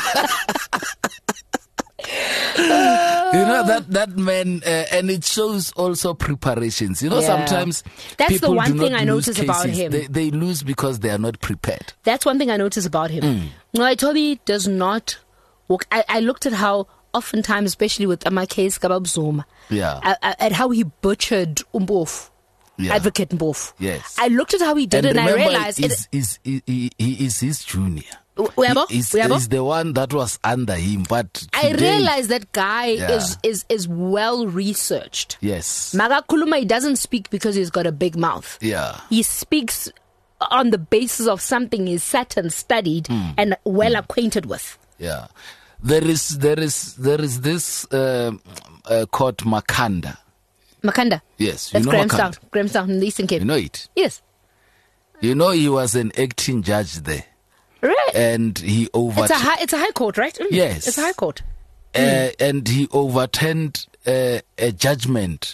S3: You know that that man, uh, and it shows also preparations. You know,
S2: Yeah.
S3: sometimes
S2: That's the
S3: people
S2: one
S3: do
S2: thing
S3: not
S2: I
S3: lose
S2: notice about
S3: cases.
S2: him.
S3: They, they lose because they are not prepared.
S2: That's one thing I notice about him. Mm. Toby does not walk. I, I looked at how oftentimes, especially with my case, Kabab Zuma,
S3: Yeah.
S2: at, at how he butchered Umbof.
S3: Yeah.
S2: Advocate Mbof.
S3: Yes.
S2: I looked at how he did
S3: and
S2: it and I
S3: remember,
S2: realized
S3: he's,
S2: it,
S3: he's, he, he, he is his junior.
S2: Uyabo?
S3: He- he's,
S2: Uyabo?
S3: he's the one that was under him. But
S2: I
S3: today-
S2: realized that guy
S3: Yeah.
S2: is, is, is well researched.
S3: Yes.
S2: Maga Kuluma, he doesn't speak because he's got a big mouth.
S3: Yeah.
S2: He speaks on the basis of something he's sat and studied
S3: Hmm.
S2: and well acquainted with.
S3: Yeah. There is there is there is this uh, uh, court Makanda.
S2: Makanda.
S3: Yes, you
S2: That's
S3: know
S2: Grahamstown.
S3: Makanda.
S2: Grahamstown in the Eastern Cape.
S3: You know it.
S2: Yes.
S3: You know he was an acting judge there,
S2: Right.
S3: and he over
S2: It's a high, it's a high court, right? Mm.
S3: Yes.
S2: It's a high court.
S3: uh, and he overturned uh, a judgment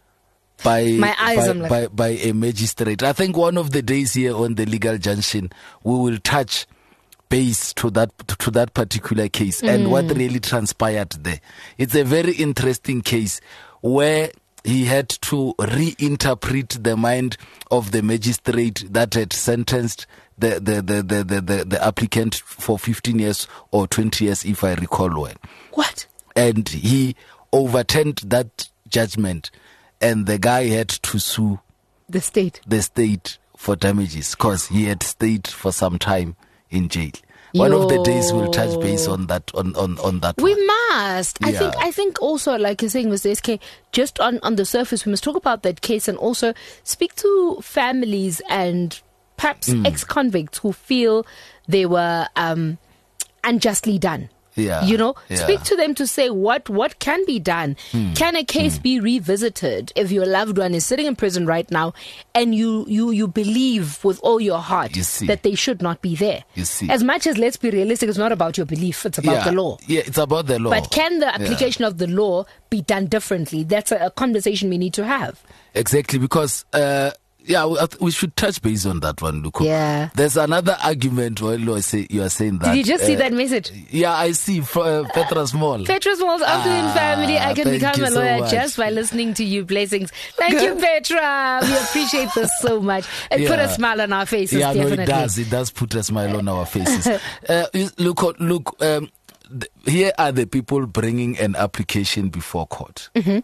S3: by
S2: My eyes,
S3: by,
S2: I'm like-
S3: by by a magistrate. I think one of the days here on the Legal Junction we will touch base to that to that particular case
S2: Mm.
S3: and what really transpired there. It's a very interesting case where he had to reinterpret the mind of the magistrate that had sentenced the the, the, the, the, the, the applicant for fifteen years or twenty years, if I recall well.
S2: What?
S3: And he overturned that judgment, and the guy had to sue
S2: The state.
S3: the state for damages because he had stayed for some time in jail. One of the days we'll touch base on that on, on, on that
S2: We
S3: one.
S2: must. I
S3: Yeah.
S2: think. I think also, like you're saying, Mister S K, just on, on the surface, we must talk about that case and also speak to families and perhaps
S3: Mm.
S2: ex-convicts who feel they were um, unjustly done.
S3: Yeah,
S2: You know,
S3: yeah.
S2: speak to them to say what what can be done.
S3: Mm.
S2: Can a case be revisited if your loved one is sitting in prison right now and you you you believe with all your heart
S3: You see.
S2: that they should not be there?
S3: You see.
S2: As much as, let's be realistic, it's not about your belief, it's about
S3: yeah.
S2: the law.
S3: Yeah, it's about the law.
S2: But can the
S3: Yeah.
S2: application of the law be done differently? That's a, a conversation we need to have.
S3: Exactly, because uh, yeah, we, I th- we should touch base on that one, Luko.
S2: Yeah.
S3: There's another argument where you are, say, you are saying that.
S2: Did you just see
S3: uh,
S2: that message?
S3: Yeah, I see. For, uh, Petra Small.
S2: Petra Smalls, Afternoon
S3: Ah,
S2: Family. I can
S3: thank
S2: become
S3: you
S2: a
S3: so
S2: lawyer
S3: much.
S2: just by listening to you. Blessings. Thank you, Petra. We appreciate this so much. It put a
S3: Yeah.
S2: smile on our faces,
S3: Yeah,
S2: definitely.
S3: no, it does. It does put a smile on our faces. uh, is- look, look. Um, th- here are the people bringing an application before court.
S2: Mm-hmm.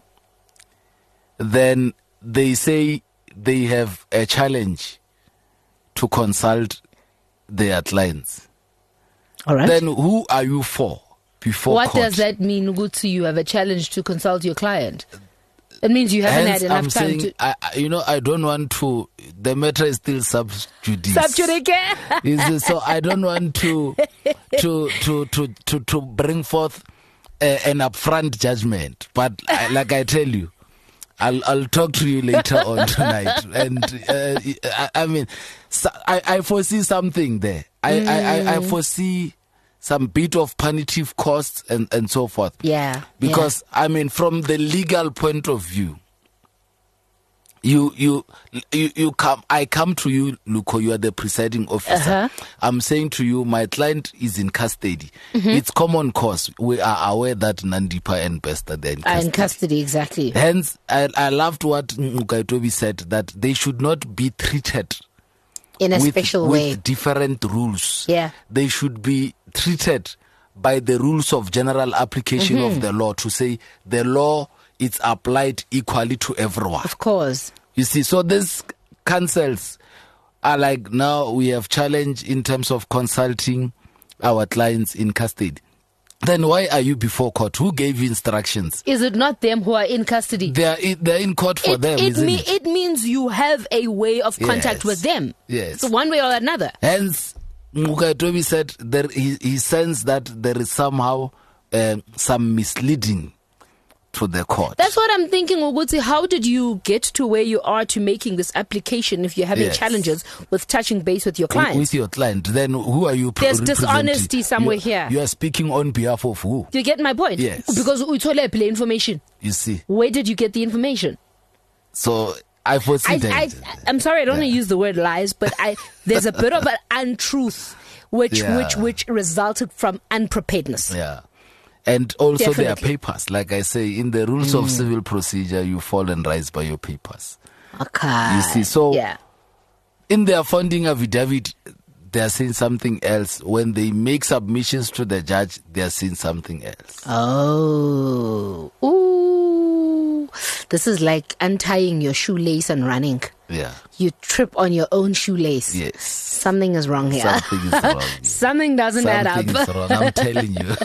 S3: Then they say they have a challenge to consult their clients.
S2: All right.
S3: Then who are you for before
S2: What
S3: court?
S2: does that mean, Gutu? You have a challenge to consult your client. It means you haven't
S3: Hence,
S2: had enough
S3: I'm
S2: time
S3: saying,
S2: to.
S3: I, I- you know, I don't want to. The matter is still sub judice.
S2: Subjudicate.
S3: Is it- so I don't want to to to to to, to bring forth a, an upfront judgment. But I, like I tell you, I'll I'll talk to you later on tonight. And uh, I, I mean, so I, I foresee something there. I,
S2: Mm.
S3: I, I, I foresee some bit of punitive costs and, and so forth.
S2: Yeah.
S3: Because I mean, from the legal point of view, you you you, you come. I come to you, Luko. You are the presiding officer.
S2: Uh-huh.
S3: I'm saying to you, my client is in custody.
S2: Mm-hmm.
S3: It's common cause. We are aware that Nandipa and Bester they're in
S2: yeah.
S3: custody.
S2: In custody, exactly.
S3: Hence, I, I loved what Mukaitobi said, that they should not be treated
S2: In a
S3: with,
S2: special
S3: with
S2: way.
S3: different rules.
S2: Yeah.
S3: They should be treated by the rules of general application
S2: Mm-hmm.
S3: of the law, to say the law is applied equally to everyone.
S2: Of course.
S3: You see, so these councils are like, now we have challenge in terms of consulting our clients in custody. Then why are you before court? Who gave you instructions?
S2: Is it not them who are in custody?
S3: They are in, they're in court for
S2: it,
S3: them,
S2: it,
S3: isn't
S2: me-
S3: it?
S2: it means you have a way of contact
S3: Yes.
S2: with them.
S3: Yes.
S2: So one way or another.
S3: Hence, Mukaitobi said there, he, he sensed that there is somehow uh, some misleading to the court.
S2: That's what I'm thinking, Uguti. How did you get to where you are to making this application if you're having
S3: Yes.
S2: challenges with touching base with your
S3: W-
S2: client?
S3: With your client. Then who are you pre-
S2: There's
S3: representing?
S2: dishonesty somewhere
S3: you,
S2: here.
S3: You are speaking on behalf of who?
S2: Do you get my point?
S3: Yes.
S2: Because we told you play information.
S3: You see.
S2: Where did you get the information?
S3: So I foresee
S2: I,
S3: that.
S2: I, I'm sorry, I don't want to use the word lies, but I there's a bit of an untruth which
S3: Yeah.
S2: which which resulted from unpreparedness.
S3: Yeah. And also there are
S2: Definitely.
S3: papers. Like I say, in the rules of civil procedure, you fall and rise by your papers.
S2: Okay.
S3: You see, so
S2: yeah.
S3: in their funding affidavit, they are saying something else. When they make submissions to the judge, they are saying something else.
S2: Oh. Ooh. This is like untying your shoelace and running.
S3: Yeah.
S2: You trip on your own shoelace.
S3: Yes.
S2: Something is wrong here.
S3: Something is wrong.
S2: Something doesn't add up.
S3: Something is wrong. I'm telling you.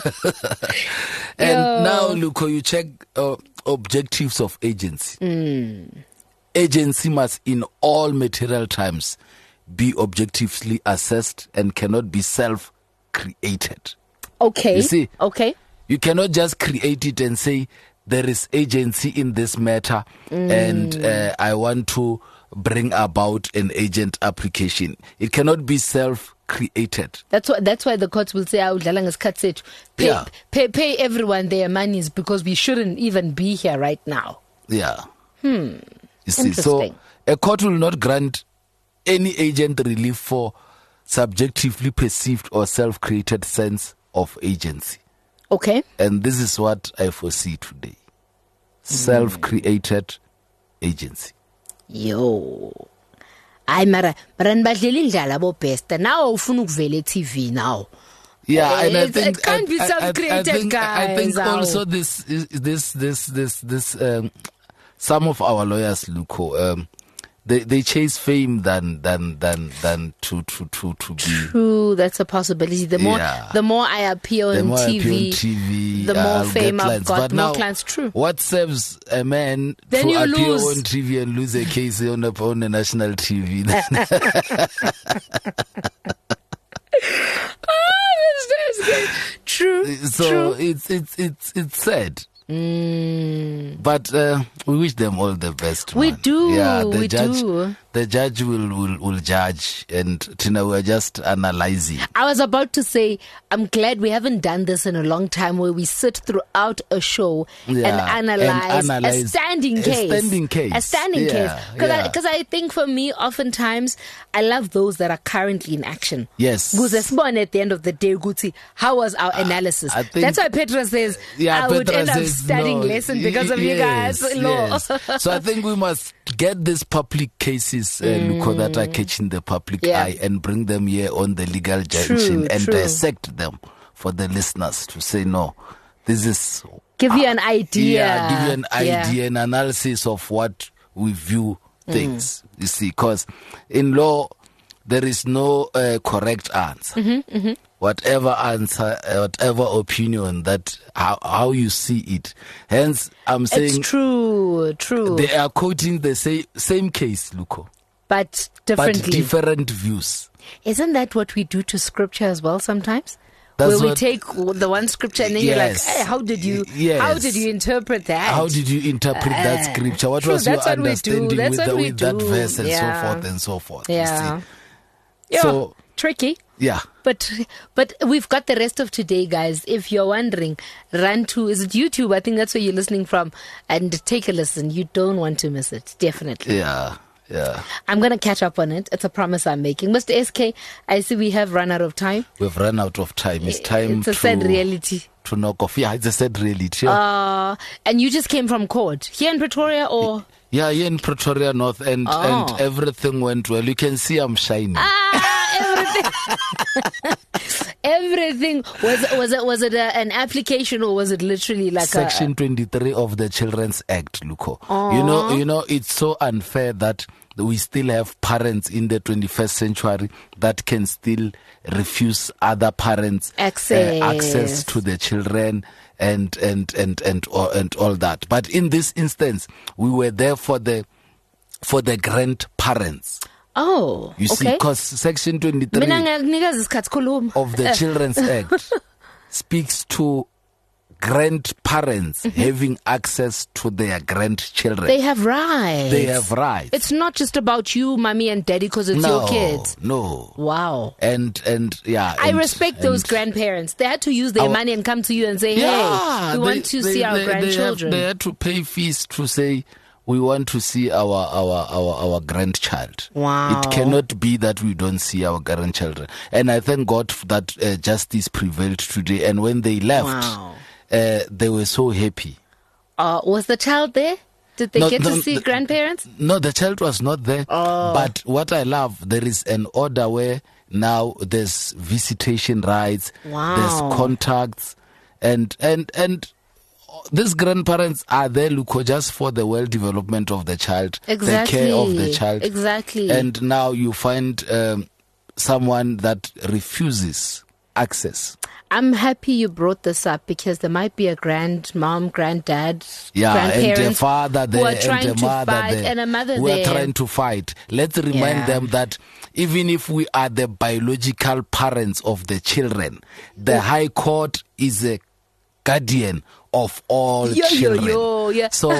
S3: And
S2: Yo.
S3: now, look, you check uh, objectives of agency.
S2: Mm.
S3: Agency must, in all material times, be objectively assessed and cannot be self-created.
S2: Okay.
S3: You see?
S2: Okay.
S3: You cannot just create it and say, there is agency in this matter
S2: Mm.
S3: and uh, I want to bring about an agent application. It cannot be self-created.
S2: That's why that's why the courts will say, "Awudlala ngesikhathi sethu." Pay,
S3: Yeah.
S2: pay pay everyone their monies because we shouldn't even be here right now.
S3: Yeah. Hmm. You see, so
S2: Interesting.
S3: a court will not grant any agent relief for subjectively perceived or self-created sense of agency.
S2: Okay.
S3: And this is what I foresee today. Self-created agency.
S2: Yo. Ay mara mara nibadlela indlala bo best. Now ufuna ukuvela T V now.
S3: Yeah, and I
S2: It's-
S3: think
S2: it can't be
S3: I- I- I-
S2: self-created,
S3: I think, I think
S2: guys.
S3: also this is this this this this um, some of our lawyers, Luko, um, they they chase fame than than than than to to to to be.
S2: True, that's a possibility. The more
S3: Yeah.
S2: the more I appear
S3: The
S2: on
S3: more I
S2: T V,
S3: appear on T V,
S2: the more
S3: I'll
S2: fame
S3: get
S2: I've
S3: clients.
S2: got,
S3: But
S2: the more
S3: now,
S2: clients. True.
S3: What serves a man
S2: Then
S3: to
S2: you
S3: appear
S2: lose.
S3: on T V and lose a case on a, on a national T V?
S2: That's good. True.
S3: So
S2: True.
S3: it's it's it's it's sad.
S2: Mm.
S3: But uh, we wish them all the best.
S2: We
S3: man.
S2: do,
S3: Yeah, the
S2: we
S3: judge,
S2: do.
S3: The judge will, will, will judge, and Tina, we're just analyzing.
S2: I was about to say, I'm glad we haven't done this in a long time where we sit throughout a show
S3: Yeah,
S2: and analyze,
S3: and analyze
S2: a standing
S3: a
S2: case.
S3: standing case.
S2: A standing
S3: Yeah,
S2: case. Because
S3: yeah.
S2: I, 'cause I think for me, oftentimes, I love those that are currently in action.
S3: Yes.
S2: Because at the end of the day, Guti, how was our analysis?
S3: I think-
S2: That's why Petra says,
S3: Yeah,
S2: I would
S3: Petra
S2: end up
S3: says
S2: studying
S3: no.
S2: lesson because of you guys.
S3: Yes,
S2: No.
S3: yes. So I think we must get these public cases, uh, Luko, that are catching the public
S2: Yeah.
S3: eye and bring them here on the legal junction
S2: True,
S3: and
S2: true.
S3: dissect them for the listeners to say, no, this is...
S2: Give you an idea.
S3: Yeah, give you an
S2: Yeah.
S3: idea, an analysis of what we view things. You see, because in law, there is no uh, correct answer.
S2: Mm-hmm, mm-hmm.
S3: Whatever answer, uh, whatever opinion that how, how you see it. Hence, I'm saying
S2: It's true, true.
S3: they are quoting the same same case, Luko,
S2: but
S3: but
S2: differently.
S3: different views.
S2: Isn't that what we do to scripture as well sometimes?
S3: That's
S2: Where we
S3: what-
S2: take the one scripture and then
S3: Yes.
S2: you're like, hey, how did you
S3: Yes.
S2: how did you interpret that?
S3: How did you interpret that
S2: Uh,
S3: scripture? What
S2: true,
S3: was your
S2: that's what we do.
S3: understanding
S2: That's
S3: with,
S2: what
S3: the,
S2: we
S3: with that
S2: do.
S3: verse and
S2: Yeah.
S3: so forth and so forth? you
S2: Yeah.
S3: see?
S2: Yeah,
S3: So-
S2: tricky.
S3: Yeah.
S2: But but we've got the rest of today, guys. If you're wondering, run to, is it YouTube? I think that's where you're listening from. And take a listen. You don't want to miss it. Definitely.
S3: Yeah. Yeah.
S2: I'm going to catch up on it. It's a promise I'm making. Mister S K, I see we have run out of time.
S3: We've run out of time. It's time
S2: It's a
S3: to,
S2: sad reality.
S3: to knock off. Yeah, it's a sad reality.
S2: Uh, and you just came from court here in Pretoria, or
S3: yeah, here in Pretoria North, and,
S2: Oh.
S3: and everything went well. You can see I'm shining.
S2: ah, everything. Everything was was it was it a, an application, or was it literally like
S3: Section
S2: a
S3: twenty-three of the Children's Act, Luko. You know, you know, it's so unfair that we still have parents in the twenty-first century that can still refuse other parents
S2: Access.
S3: uh, access to the children and and and and all, and all that. But in this instance, we were there for the for the grandparents.
S2: oh
S3: You see,
S2: okay.
S3: because Section twenty-three
S2: Mina ngiyakunikeza isikhathi khuluma.
S3: of the Children's Act speaks to grandparents having access to their grandchildren.
S2: They have rights.
S3: They have rights.
S2: It's not just about you, mommy and daddy, because it's
S3: no,
S2: your kids.
S3: No.
S2: Wow.
S3: And and yeah.
S2: I
S3: and-
S2: respect those
S3: and-
S2: grandparents. They had to use their
S3: Our-
S2: money and come to you and say,
S3: Yeah,
S2: hey, we
S3: they-
S2: want to
S3: they-
S2: see our
S3: they- they have-
S2: grandchildren.
S3: They had to pay fees to say, we want to see our, our, our, our grandchild.
S2: Wow.
S3: It cannot be that we don't see our grandchildren. And I thank God that uh, justice prevailed today. And when they left,
S2: Wow.
S3: uh, they were so happy.
S2: Uh, was the child there? Did they
S3: No,
S2: get
S3: no,
S2: to see
S3: the-
S2: grandparents?
S3: No, the child was not there.
S2: Oh.
S3: But what I love, there is an order where now there's visitation rights,
S2: Wow.
S3: there's contacts, and and and these grandparents are there, Luko, just for the well development of the child,
S2: Exactly.
S3: the care of the child.
S2: Exactly.
S3: And now you find um, someone that refuses access.
S2: I'm happy you brought this up because there might be a grandmom, granddad,
S3: Yeah, and
S2: grandparents
S3: the father there
S2: who are
S3: and
S2: trying
S3: the
S2: to
S3: mother
S2: fight,
S3: there
S2: and a mother
S3: who
S2: there.
S3: are trying to fight. Let's remind
S2: Yeah.
S3: them that even if we are the biological parents of the children, the High Court is a guardian of all
S2: Yo, yo,
S3: children.
S2: yo, yeah.
S3: So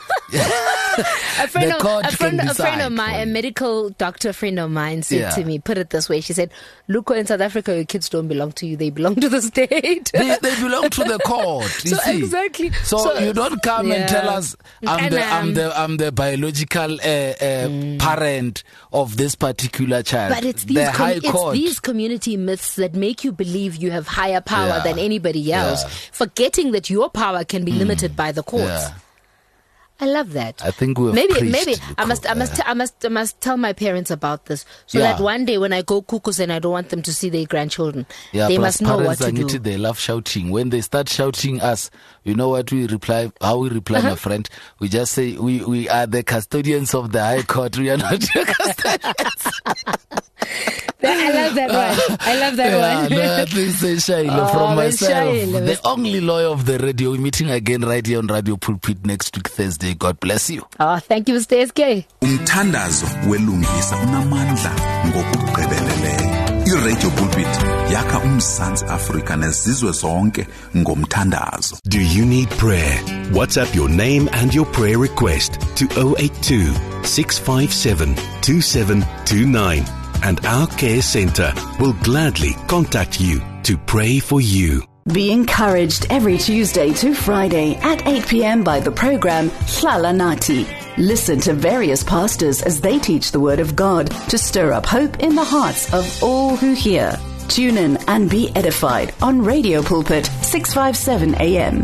S2: A friend,
S3: The
S2: of,
S3: court
S2: a, friend,
S3: can
S2: a friend of
S3: decide
S2: mine,
S3: for
S2: a
S3: you.
S2: medical doctor friend of mine said
S3: Yeah.
S2: to me, put it this way, she said, look, in South Africa, your kids don't belong to you, they belong to the state.
S3: they, they belong to the court. You
S2: So
S3: see,
S2: exactly.
S3: So,
S2: So-
S3: you don't come and
S2: Yeah.
S3: tell us I'm
S2: And,
S3: the I'm
S2: um,
S3: the I'm the biological uh, uh, parent of this particular child.
S2: But it's these,
S3: the
S2: com-
S3: High
S2: it's
S3: Court.
S2: these community myths that make you believe you have higher power
S3: Yeah.
S2: than anybody else,
S3: Yeah.
S2: forgetting that your power can be limited by the courts.
S3: Yeah.
S2: I love that.
S3: I think we've
S2: maybe
S3: preached,
S2: maybe I
S3: Luko.
S2: must I must
S3: Yeah.
S2: I must I must tell my parents about this so
S3: Yeah.
S2: that one day when I go cuckoos and I don't want them to see their grandchildren,
S3: Yeah,
S2: they
S3: plus
S2: must know what
S3: parents
S2: to
S3: are
S2: do.
S3: nitty, they love shouting. When they start shouting us, you know what we reply, how we reply,
S2: Uh-huh.
S3: my friend? We just say, we, we are the custodians of the High Court. We are not your custodians.
S2: I love that one. I love that
S3: yeah,
S2: one.
S3: no, this is Shaila
S2: Oh,
S3: from
S2: Miss
S3: myself.
S2: Shaila, Miss-
S3: The only lawyer of the radio. We're meeting again right here on Radio Pulpit next week, Thursday. God bless you.
S2: Oh, thank you, Mister S K.
S7: Umthandazo welungisa unamandla ngokugqibeleleyo. iRadio Pulpit yakha uMzantsi Afrika nezizwe zonke ngomthandazo.
S5: Do you need prayer? WhatsApp your name and your prayer request to zero eight two, six five seven, two seven two nine and our care center will gladly contact you to pray for you.
S1: Be encouraged every Tuesday to Friday at eight p.m. by the program Hlala Nathi. Listen to various pastors as they teach the Word of God to stir up hope in the hearts of all who hear. Tune in and be edified on Radio Pulpit six fifty-seven A M.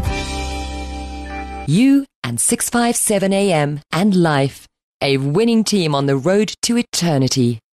S8: You and six fifty-seven A M and Life, a winning team on the road to eternity.